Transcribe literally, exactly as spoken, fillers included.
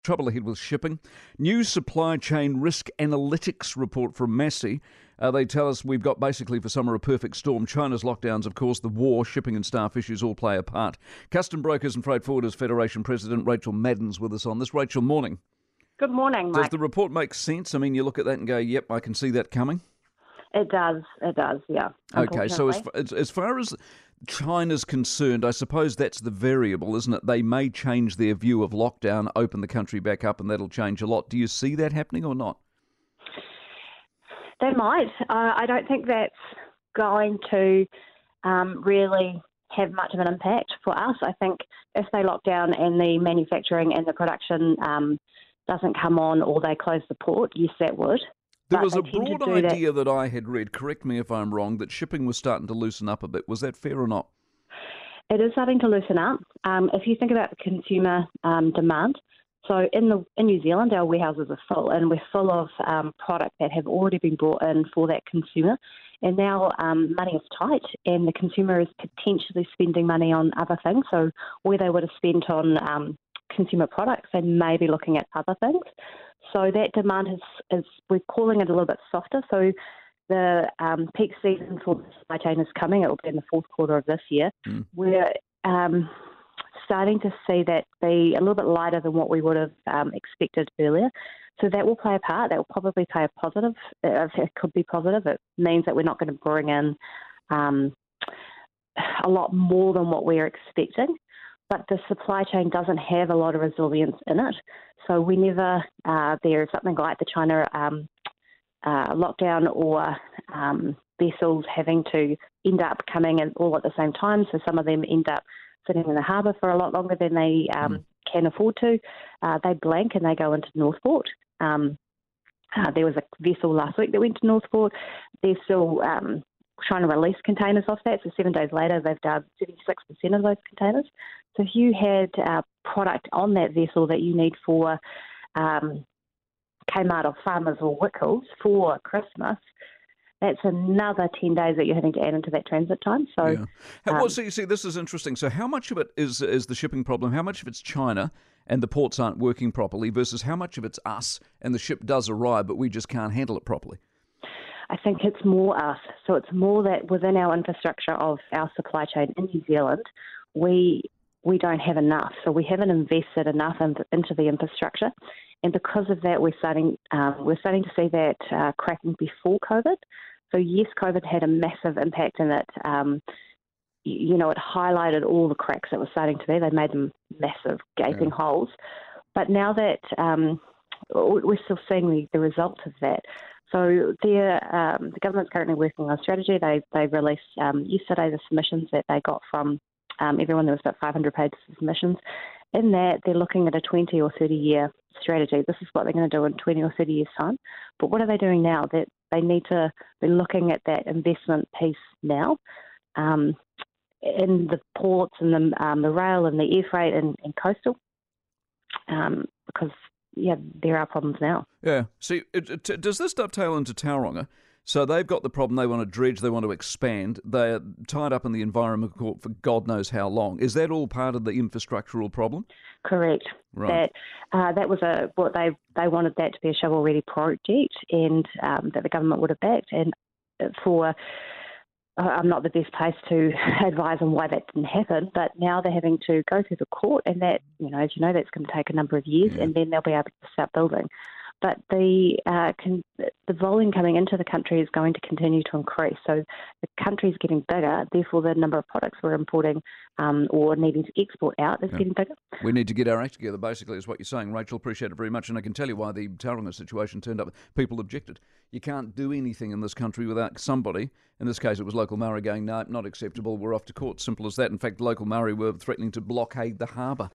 Trouble ahead with shipping. New supply chain risk analytics report from Massey. Uh, they tell us we've got basically for summer a perfect storm. China's lockdowns, of course, the war, shipping and staff issues all play a part. Custom Brokers and Freight Forwarders Federation President Rachel Madden's with us on this. Rachel, morning. Good morning, Mike. Does the report make sense? I mean, you look at that and go, yep, I can see that coming. It does, it does, yeah. Okay, so as, as, as far as China's concerned, I suppose that's the variable, isn't it? They may change their view of lockdown, open the country back up, and that'll change a lot. Do you see that happening or not? They might. Uh, I don't think that's going to um, really have much of an impact for us. I think if they lock down and the manufacturing and the production um, doesn't come on or they close the port, yes, that would. There was a broad idea that. that I had read, correct me if I'm wrong, that shipping was starting to loosen up a bit. Was that fair or not? It is starting to loosen up. Um, if you think about the consumer um, demand, so in the in New Zealand, our warehouses are full, and we're full of um, product that have already been brought in for that consumer. And now um, money is tight, and the consumer is potentially spending money on other things. So where they would have spent on um, consumer products, they may be looking at other things. So that demand is, is, we're calling it a little bit softer. So the um, peak season for the supply chain is coming. It will be in the fourth quarter of this year. Mm. We're um, starting to see that be a little bit lighter than what we would have um, expected earlier. So that will play a part. That will probably play a positive. It could be positive. It means that we're not going to bring in um, a lot more than what we're expecting. But the supply chain doesn't have a lot of resilience in it. So whenever uh, there is something like the China um, uh, lockdown or um, vessels having to end up coming in all at the same time, so some of them end up sitting in the harbour for a lot longer than they um, mm. can afford to, uh, they blank and they go into Northport. Um, uh, there was a vessel last week that went to Northport. They're still um, trying to release containers off that, so seven days later they've done seventy-six percent of those containers. So if you had uh, product on that vessel that you need for um, Kmart or Farmers or Wickles for Christmas, that's another ten days that you're having to add into that transit time. So, yeah. How, um, well, see, see, this is interesting. So how much of it is, is the shipping problem? How much of it's China and the ports aren't working properly versus how much of it's us and the ship does arrive but we just can't handle it properly? I think it's more us. So it's more that within our infrastructure of our supply chain in New Zealand, we we don't have enough. So we haven't invested enough in, into the infrastructure. And because of that, we're starting um, we're starting to see that uh, cracking before COVID. So yes, COVID had a massive impact in it. Um, you, you know, it highlighted all the cracks that were starting to be. They made them massive, gaping yeah. holes. But now that um, we're still seeing the, the results of that. So um, the government's currently working on a strategy. They they released um, yesterday the submissions that they got from um, everyone. There was about five hundred pages of submissions. In that, they're looking at a twenty or thirty year strategy. This is what they're going to do in twenty or thirty years' time. But what are they doing now? That they need to be looking at that investment piece now um, in the ports and the, um, the rail and the air freight and, and coastal um, because yeah, there are problems now. Yeah. See, it, it, does this dovetail into Tauranga? So they've got the problem, they want to dredge, they want to expand. They're tied up in the Environment Court for God knows how long. Is that all part of the infrastructural problem? Correct. Right. That uh, that was a what they they wanted that to be a shovel-ready project, and um, that the government would have backed. And for uh, I'm not the best place to advise on why that didn't happen, but now they're having to go through the court, and that, you know, as you know, that's going to take a number of years, yeah. and then they'll be able to start building. But the uh, con- the volume coming into the country is going to continue to increase. So the country is getting bigger, therefore the number of products we're importing um, or needing to export out is yeah. getting bigger. We need to get our act together, basically, is what you're saying. Rachel, appreciate it very much. And I can tell you why the Tauranga situation turned up. People objected. You can't do anything in this country without somebody, in this case it was local Māori, going, no, not acceptable, we're off to court. Simple as that. In fact, local Māori were threatening to blockade the harbour